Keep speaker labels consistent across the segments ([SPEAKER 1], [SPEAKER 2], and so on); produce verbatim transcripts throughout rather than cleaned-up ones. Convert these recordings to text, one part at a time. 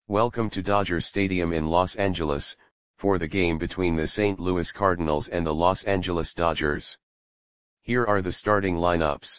[SPEAKER 1] Welcome to Dodger Stadium in Los Angeles, for the game between the Saint Louis Cardinals and the Los Angeles Dodgers. Here are the starting lineups.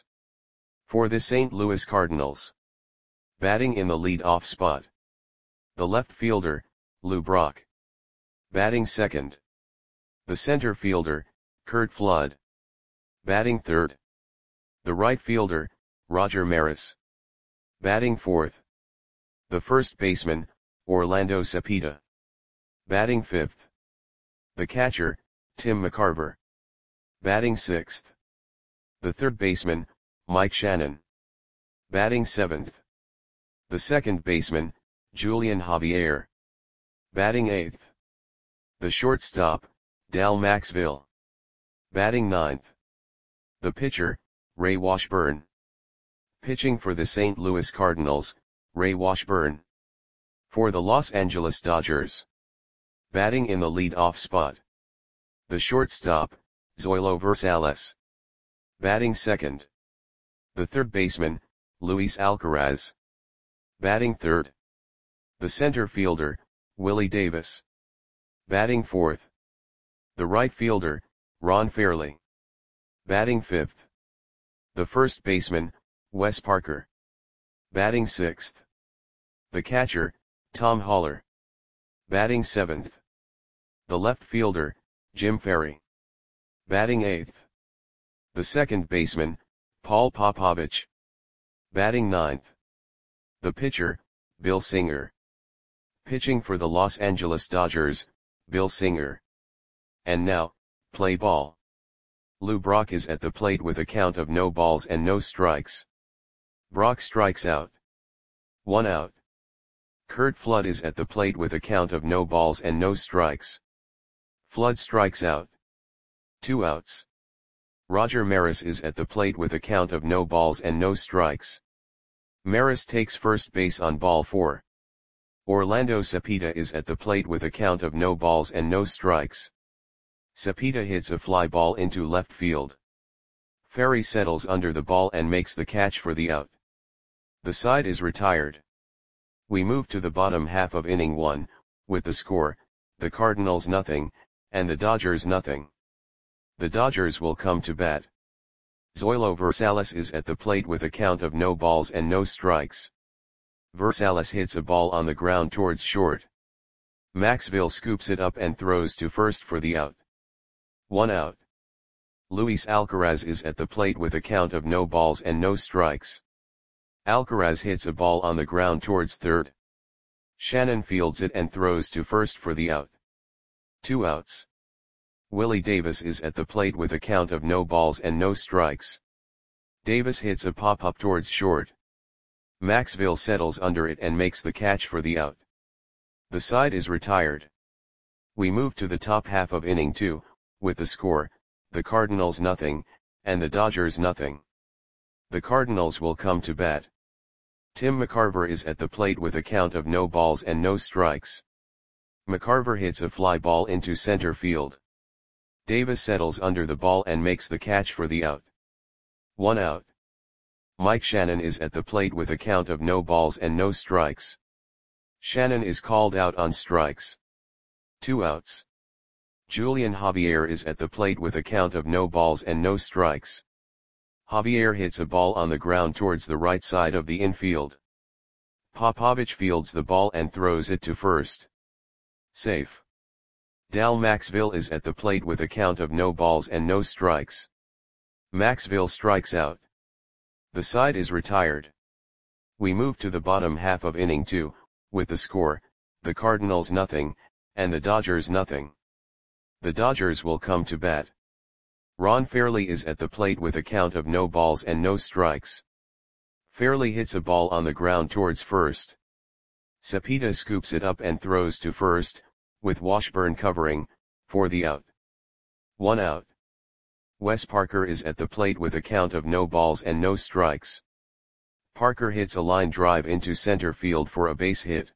[SPEAKER 1] For the Saint Louis Cardinals. Batting in the lead-off spot. The left fielder, Lou Brock. Batting second. The center fielder, Curt Flood. Batting third. The right fielder, Roger Maris. Batting fourth. The first baseman, Orlando Cepeda. Batting fifth. The catcher, Tim McCarver. Batting sixth. The third baseman, Mike Shannon. Batting seventh. The second baseman, Julian Javier. Batting eighth. The shortstop, Dal Maxville. Batting ninth. The pitcher, Ray Washburn. Pitching for the Saint Louis Cardinals, Ray Washburn. For the Los Angeles Dodgers. Batting in the lead-off spot. The shortstop, Zoilo Versales. Batting second. The third baseman, Luis Alcaraz. Batting third. The center fielder, Willie Davis. Batting fourth. The right fielder, Ron Fairly. Batting fifth. The first baseman, Wes Parker. Batting sixth. The catcher, Tom Haller. Batting seventh. The left fielder, Jim Ferry. Batting eighth. The second baseman, Paul Popovich. Batting ninth. The pitcher, Bill Singer. Pitching for the Los Angeles Dodgers, Bill Singer. And now, play ball. Lou Brock is at the plate with a count of no balls and no strikes. Brock strikes out. One out. Curt Flood is at the plate with a count of no balls and no strikes. Flood strikes out. Two outs. Roger Maris is at the plate with a count of no balls and no strikes. Maris takes first base on ball four. Orlando Cepeda is at the plate with a count of no balls and no strikes. Cepeda hits a fly ball into left field. Ferry settles under the ball and makes the catch for the out. The side is retired. We move to the bottom half of inning one, with the score, the Cardinals nothing, and the Dodgers nothing. The Dodgers will come to bat. Zoilo Versales is at the plate with a count of no balls and no strikes. Versales hits a ball on the ground towards short. Maxville scoops it up and throws to first for the out. One out. Luis Alcaraz is at the plate with a count of no balls and no strikes. Alcaraz hits a ball on the ground towards third. Shannon fields it and throws to first for the out. Two outs. Willie Davis is at the plate with a count of no balls and no strikes. Davis hits a pop-up towards short. Maxville settles under it and makes the catch for the out. The side is retired. We move to the top half of inning two, with the score, the Cardinals nothing, and the Dodgers nothing. The Cardinals will come to bat. Tim McCarver is at the plate with a count of no balls and no strikes. McCarver hits a fly ball into center field. Davis settles under the ball and makes the catch for the out. One out. Mike Shannon is at the plate with a count of no balls and no strikes. Shannon is called out on strikes. Two outs. Julian Javier is at the plate with a count of no balls and no strikes. Javier hits a ball on the ground towards the right side of the infield. Popovich fields the ball and throws it to first. Safe. Dal Maxville is at the plate with a count of no balls and no strikes. Maxville strikes out. The side is retired. We move to the bottom half of inning two, with the score, the Cardinals nothing, and the Dodgers nothing. The Dodgers will come to bat. Ron Fairly is at the plate with a count of no balls and no strikes. Fairly hits a ball on the ground towards first. Cepeda scoops it up and throws to first, with Washburn covering, for the out. One out. Wes Parker is at the plate with a count of no balls and no strikes. Parker hits a line drive into center field for a base hit.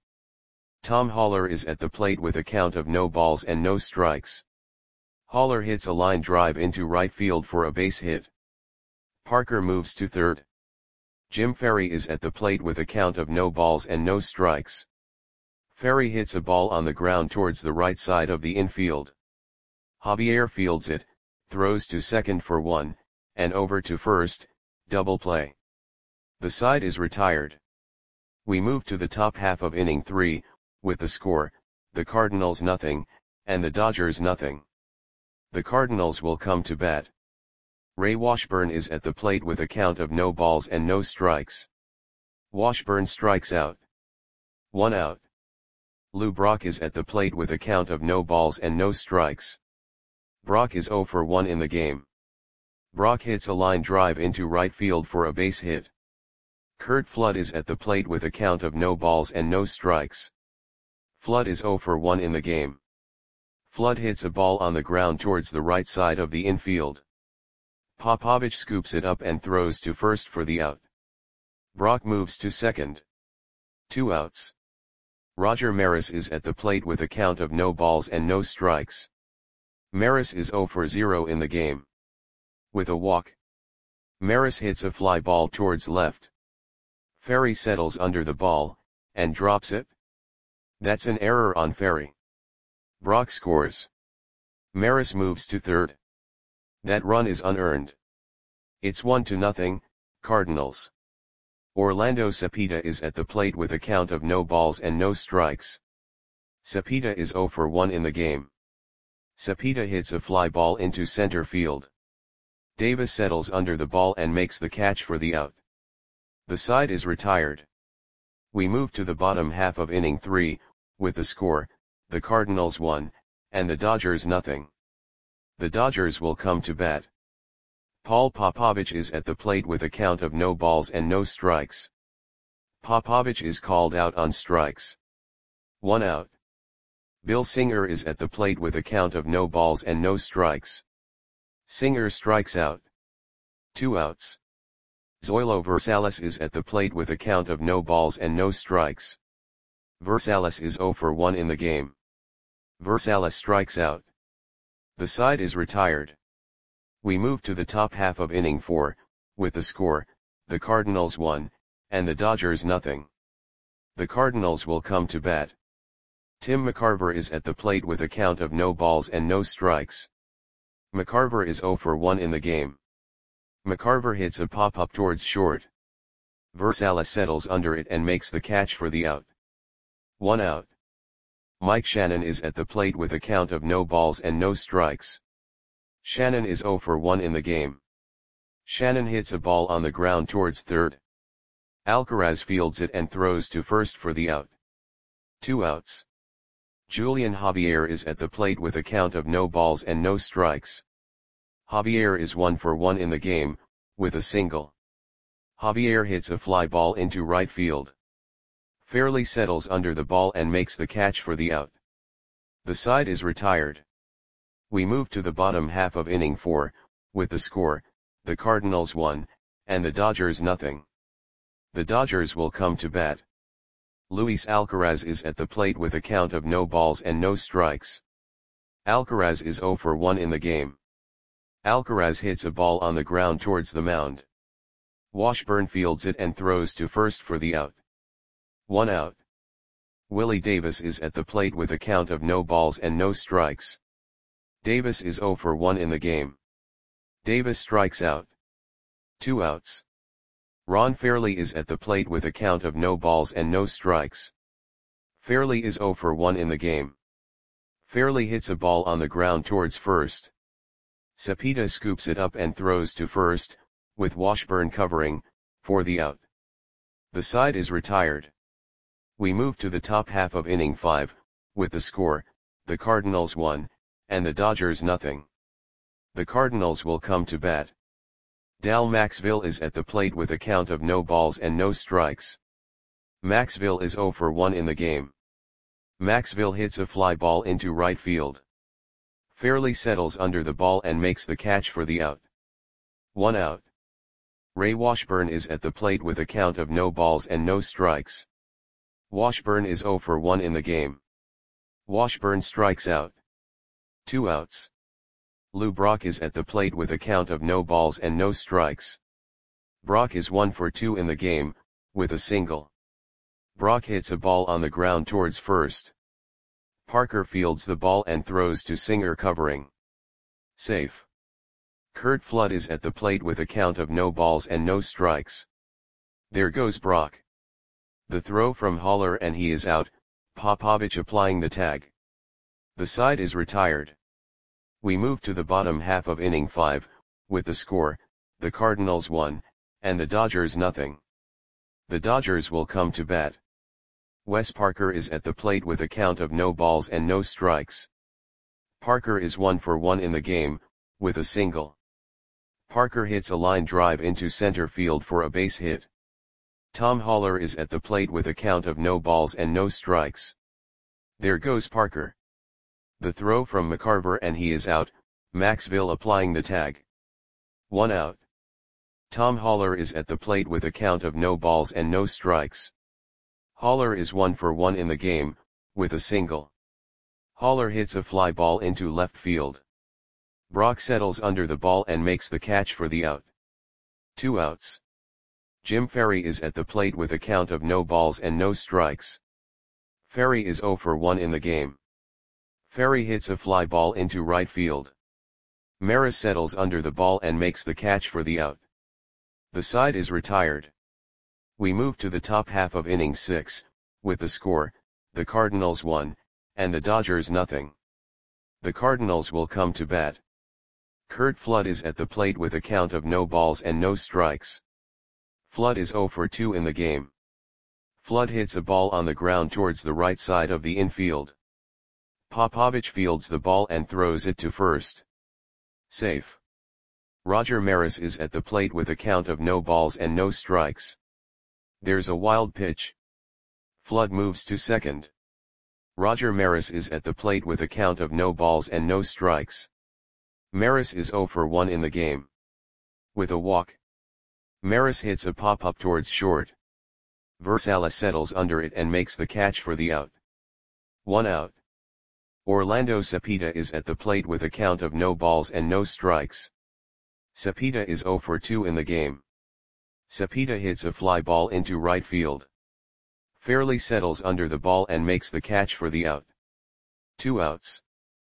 [SPEAKER 1] Tom Haller is at the plate with a count of no balls and no strikes. Haller hits a line drive into right field for a base hit. Parker moves to third. Jim Ferry is at the plate with a count of no balls and no strikes. Ferry hits a ball on the ground towards the right side of the infield. Javier fields it, throws to second for one, and over to first, double play. The side is retired. We move to the top half of inning three, with the score, the Cardinals nothing, and the Dodgers nothing. The Cardinals will come to bat. Ray Washburn is at the plate with a count of no balls and no strikes. Washburn strikes out. One out. Lou Brock is at the plate with a count of no balls and no strikes. Brock is zero for one in the game. Brock hits a line drive into right field for a base hit. Curt Flood is at the plate with a count of no balls and no strikes. Flood is zero for one in the game. Flood hits a ball on the ground towards the right side of the infield. Popovich scoops it up and throws to first for the out. Brock moves to second. Two outs. Roger Maris is at the plate with a count of no balls and no strikes. Maris is zero for zero in the game. With a walk. Maris hits a fly ball towards left. Ferry settles under the ball, and drops it. That's an error on Ferry. Brock scores. Maris moves to third. That run is unearned. It's one to nothing, Cardinals. Orlando Cepeda is at the plate with a count of no balls and no strikes. Cepeda is zero for one in the game. Cepeda hits a fly ball into center field. Davis settles under the ball and makes the catch for the out. The side is retired. We move to the bottom half of inning three, with the score, the Cardinals one, and the Dodgers nothing. The Dodgers will come to bat. Paul Popovich is at the plate with a count of no balls and no strikes. Popovich is called out on strikes. One out. Bill Singer is at the plate with a count of no balls and no strikes. Singer strikes out. Two outs. Zoilo Versalles is at the plate with a count of no balls and no strikes. Versalles is zero for one in the game. Versalles strikes out. The side is retired. We move to the top half of inning four, with the score, the Cardinals one, and the Dodgers nothing. The Cardinals will come to bat. Tim McCarver is at the plate with a count of no balls and no strikes. McCarver is zero for one in the game. McCarver hits a pop-up towards short. Versalles settles under it and makes the catch for the out. One out. Mike Shannon is at the plate with a count of no balls and no strikes. Shannon is zero for one in the game. Shannon hits a ball on the ground towards third. Alcaraz fields it and throws to first for the out. Two outs. Julian Javier is at the plate with a count of no balls and no strikes. Javier is one for one in the game, with a single. Javier hits a fly ball into right field. Fairly settles under the ball and makes the catch for the out. The side is retired. We move to the bottom half of inning four, with the score, the Cardinals one, and the Dodgers nothing. The Dodgers will come to bat. Luis Alcaraz is at the plate with a count of no balls and no strikes. Alcaraz is zero for one in the game. Alcaraz hits a ball on the ground towards the mound. Washburn fields it and throws to first for the out. One out. Willie Davis is at the plate with a count of no balls and no strikes. Davis is zero for one in the game. Davis strikes out. Two outs. Ron Fairly is at the plate with a count of no balls and no strikes. Fairly is zero for one in the game. Fairly hits a ball on the ground towards first. Cepeda scoops it up and throws to first, with Washburn covering, for the out. The side is retired. We move to the top half of inning five, with the score, the Cardinals one, and the Dodgers nothing. The Cardinals will come to bat. Dal Maxville is at the plate with a count of no balls and no strikes. Maxville is zero for one in the game. Maxville hits a fly ball into right field. Fairly settles under the ball and makes the catch for the out. One out. Ray Washburn is at the plate with a count of no balls and no strikes. Washburn is zero for one in the game. Washburn strikes out. Two outs. Lou Brock is at the plate with a count of no balls and no strikes. Brock is one for two in the game, with a single. Brock hits a ball on the ground towards first. Parker fields the ball and throws to Singer covering. Safe. Curt Flood is at the plate with a count of no balls and no strikes. There goes Brock. The throw from Haller and he is out, Popovich applying the tag. The side is retired. We move to the bottom half of inning five, with the score, the Cardinals one, and the Dodgers nothing. The Dodgers will come to bat. Wes Parker is at the plate with a count of no balls and no strikes. Parker is one for one in the game, with a single. Parker hits a line drive into center field for a base hit. Tom Haller is at the plate with a count of no balls and no strikes. There goes Parker. The throw from McCarver and he is out, Maxville applying the tag. One out. Tom Haller is at the plate with a count of no balls and no strikes. Haller is one for one in the game, with a single. Haller hits a fly ball into left field. Brock settles under the ball and makes the catch for the out. Two outs. Jim Ferry is at the plate with a count of no balls and no strikes. Ferry is zero for one in the game. Ferry hits a fly ball into right field. Maris settles under the ball and makes the catch for the out. The side is retired. We move to the top half of inning six, with the score, the Cardinals one, and the Dodgers nothing. The Cardinals will come to bat. Curt Flood is at the plate with a count of no balls and no strikes. Flood is zero for two in the game. Flood hits a ball on the ground towards the right side of the infield. Popovich fields the ball and throws it to first. Safe. Roger Maris is at the plate with a count of no balls and no strikes. There's a wild pitch. Flood moves to second. Roger Maris is at the plate with a count of no balls and no strikes. Maris is zero for one in the game. With a walk. Maris hits a pop-up towards short. Versalles settles under it and makes the catch for the out. One out. Orlando Cepeda is at the plate with a count of no balls and no strikes. Cepeda is zero for two in the game. Cepeda hits a fly ball into right field. Fairly settles under the ball and makes the catch for the out. Two outs.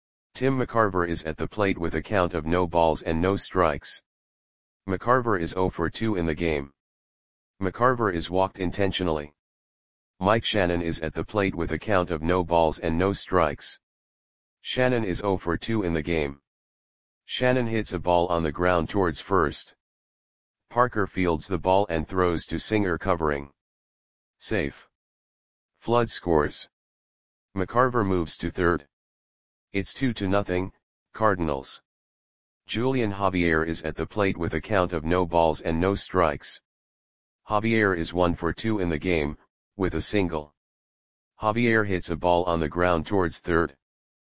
[SPEAKER 1] Tim McCarver is at the plate with a count of no balls and no strikes. McCarver is zero for two in the game. McCarver is walked intentionally. Mike Shannon is at the plate with a count of no balls and no strikes. Shannon is zero for two in the game. Shannon hits a ball on the ground towards first. Parker fields the ball and throws to Singer covering. Safe. Flood scores. McCarver moves to third. It's two to nothing, Cardinals. Julian Javier is at the plate with a count of no balls and no strikes. Javier is one for two in the game, with a single. Javier hits a ball on the ground towards third.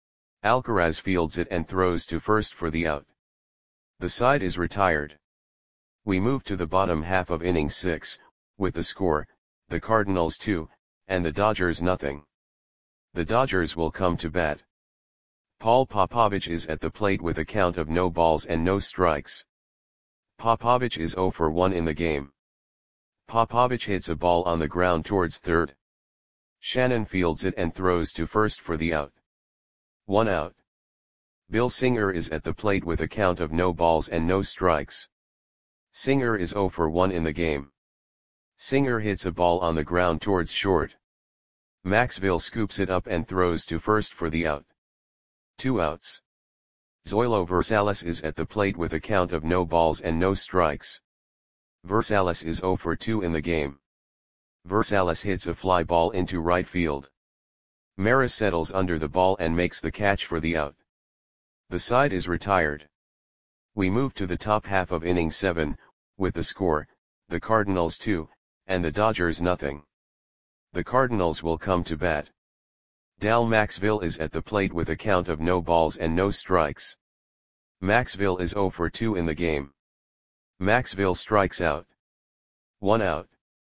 [SPEAKER 1] Alcaraz fields it and throws to first for the out. The side is retired. We move to the bottom half of inning six, with the score, the Cardinals two, and the Dodgers nothing. The Dodgers will come to bat. Paul Popovich is at the plate with a count of no balls and no strikes. Popovich is zero for one in the game. Popovich hits a ball on the ground towards third. Shannon fields it and throws to first for the out. One out. Bill Singer is at the plate with a count of no balls and no strikes. Singer is zero for one in the game. Singer hits a ball on the ground towards short. Maxville scoops it up and throws to first for the out. Two outs. Zoilo Versalles is at the plate with a count of no balls and no strikes. Versalles is zero for two in the game. Versalles hits a fly ball into right field. Maris settles under the ball and makes the catch for the out. The side is retired. We move to the top half of inning seven, with the score, the Cardinals two, and the Dodgers nothing. The Cardinals will come to bat. Dal Maxville is at the plate with a count of no balls and no strikes. Maxville is zero for two in the game. Maxville strikes out. One out.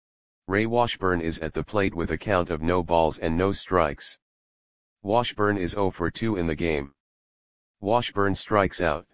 [SPEAKER 1] Ray Washburn is at the plate with a count of no balls and no strikes. Washburn is zero for two in the game. Washburn strikes out.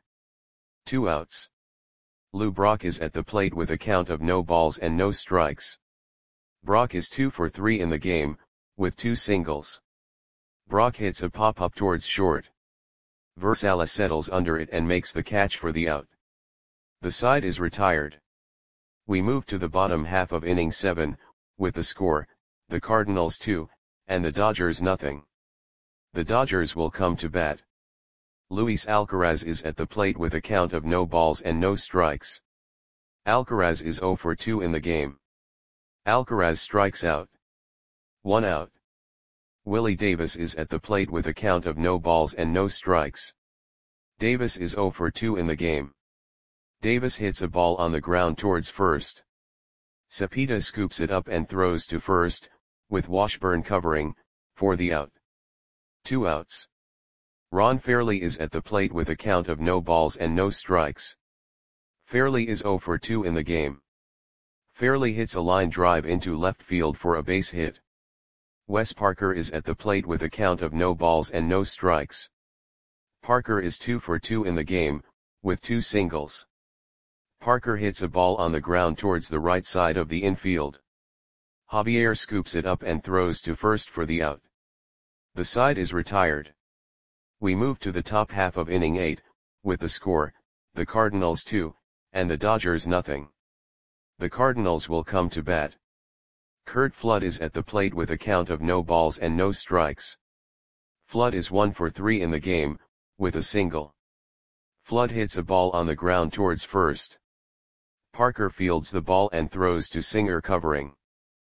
[SPEAKER 1] Two outs. Lou Brock is at the plate with a count of no balls and no strikes. Brock is two for three in the game, with two singles. Brock hits a pop-up towards short. Versalles settles under it and makes the catch for the out. The side is retired. We move to the bottom half of inning seven, with the score, the Cardinals two, and the Dodgers nothing. The Dodgers will come to bat. Luis Alcaraz is at the plate with a count of no balls and no strikes. Alcaraz is zero for two in the game. Alcaraz strikes out. One out. Willie Davis is at the plate with a count of no balls and no strikes. Davis is zero for two in the game. Davis hits a ball on the ground towards first. Cepeda scoops it up and throws to first, with Washburn covering, for the out. Two outs. Ron Fairly is at the plate with a count of no balls and no strikes. Fairly is zero for two in the game. Fairly hits a line drive into left field for a base hit. Wes Parker is at the plate with a count of no balls and no strikes. Parker is two for two in the game, with two singles. Parker hits a ball on the ground towards the right side of the infield. Javier scoops it up and throws to first for the out. The side is retired. We move to the top half of inning eight, with the score, the Cardinals two, and the Dodgers nothing. The Cardinals will come to bat. Curt Flood is at the plate with a count of no balls and no strikes. Flood is one for three in the game, with a single. Flood hits a ball on the ground towards first. Parker fields the ball and throws to Singer covering.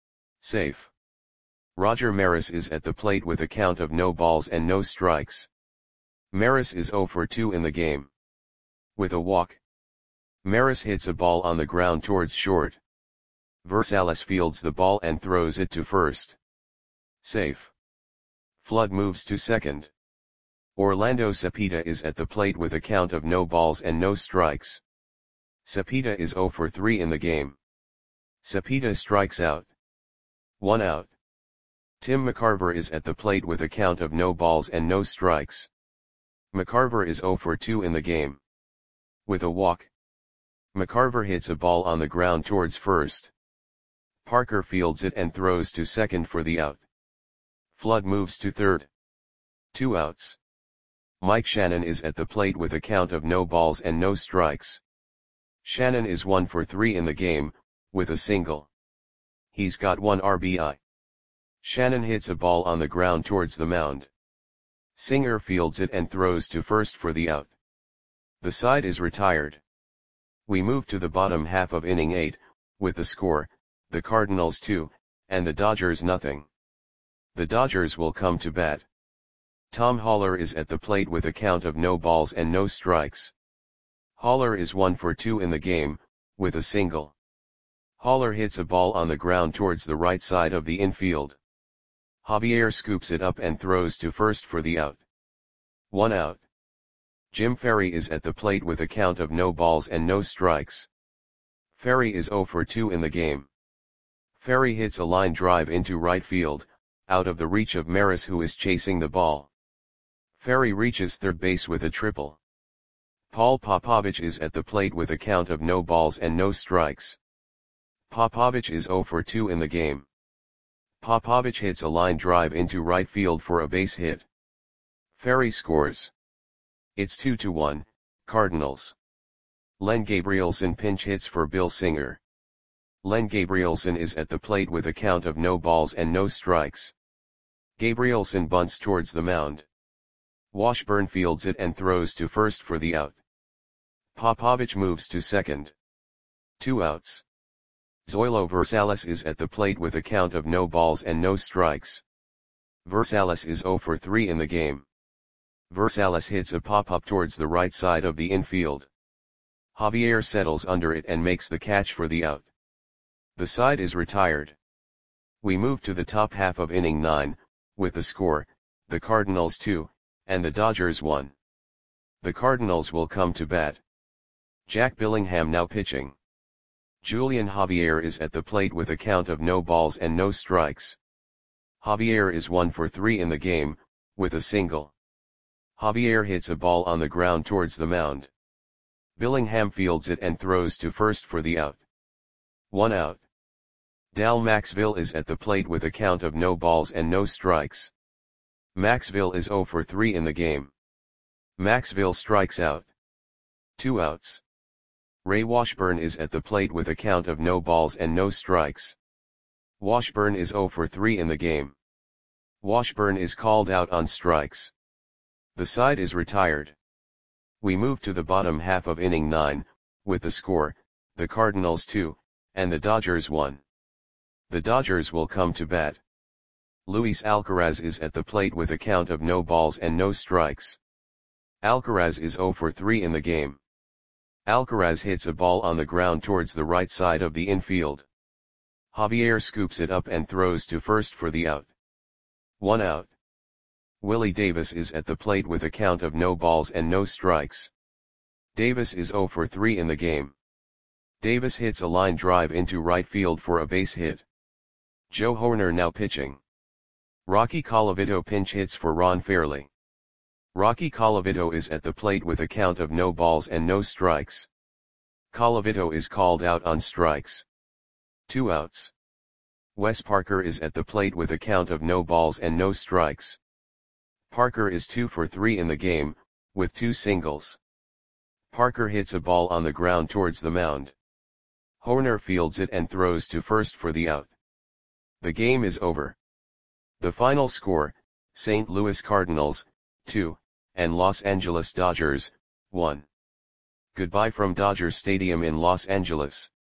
[SPEAKER 1] Safe. Roger Maris is at the plate with a count of no balls and no strikes. Maris is zero for two in the game. With a walk. Maris hits a ball on the ground towards short. Versalles fields the ball and throws it to first. Safe. Flood moves to second. Orlando Cepeda is at the plate with a count of no balls and no strikes. Cepeda is zero for three in the game. Cepeda strikes out. One out. Tim McCarver is at the plate with a count of no balls and no strikes. McCarver is zero for two in the game. With a walk. McCarver hits a ball on the ground towards first. Parker fields it and throws to second for the out. Flood moves to third. Two outs. Mike Shannon is at the plate with a count of no balls and no strikes. Shannon is one for three in the game, with a single. He's got one R B I. Shannon hits a ball on the ground towards the mound. Singer fields it and throws to first for the out. The side is retired. We move to the bottom half of inning eight, with the score, the Cardinals two, and the Dodgers nothing. The Dodgers will come to bat. Tom Haller is at the plate with a count of no balls and no strikes. Haller is one for two in the game, with a single. Haller hits a ball on the ground towards the right side of the infield. Javier scoops it up and throws to first for the out. One out. Jim Ferry is at the plate with a count of no balls and no strikes. Ferry is zero for two in the game. Ferry hits a line drive into right field, out of the reach of Maris who is chasing the ball. Ferry reaches third base with a triple. Paul Popovich is at the plate with a count of no balls and no strikes. Popovich is zero for two in the game. Popovich hits a line drive into right field for a base hit. Ferry scores. It's two to one, Cardinals. Len Gabrielson pinch hits for Bill Singer. Len Gabrielson is at the plate with a count of no balls and no strikes. Gabrielson bunts towards the mound. Washburn fields it and throws to first for the out. Popovich moves to second. Two outs. Zoilo Versalles is at the plate with a count of no balls and no strikes. Versalles is zero for three in the game. Versalles hits a pop-up towards the right side of the infield. Javier settles under it and makes the catch for the out. The side is retired. We move to the top half of inning nine, with the score, the Cardinals two, and the Dodgers one. The Cardinals will come to bat. Jack Billingham now pitching. Julian Javier is at the plate with a count of no balls and no strikes. Javier is one for three in the game, with a single. Javier hits a ball on the ground towards the mound. Billingham fields it and throws to first for the out. One out. Dal Maxville is at the plate with a count of no balls and no strikes. Maxville is zero for three in the game. Maxville strikes out. Two outs. Ray Washburn is at the plate with a count of no balls and no strikes. Washburn is zero for three in the game. Washburn is called out on strikes. The side is retired. We move to the bottom half of inning nine, with the score, the Cardinals two, and the Dodgers one. The Dodgers will come to bat. Luis Alcaraz is at the plate with a count of no balls and no strikes. Alcaraz is zero for three in the game. Alcaraz hits a ball on the ground towards the right side of the infield. Javier scoops it up and throws to first for the out. One out. Willie Davis is at the plate with a count of no balls and no strikes. Davis is zero for three in the game. Davis hits a line drive into right field for a base hit. Joe Hoerner now pitching. Rocky Colavito pinch hits for Ron Fairly. Rocky Colavito is at the plate with a count of no balls and no strikes. Colavito is called out on strikes. Two outs. Wes Parker is at the plate with a count of no balls and no strikes. Parker is two for three in the game, with two singles. Parker hits a ball on the ground towards the mound. Hoerner fields it and throws to first for the out. The game is over. The final score, Saint Louis Cardinals, two, and Los Angeles Dodgers, one. Goodbye from Dodger Stadium in Los Angeles.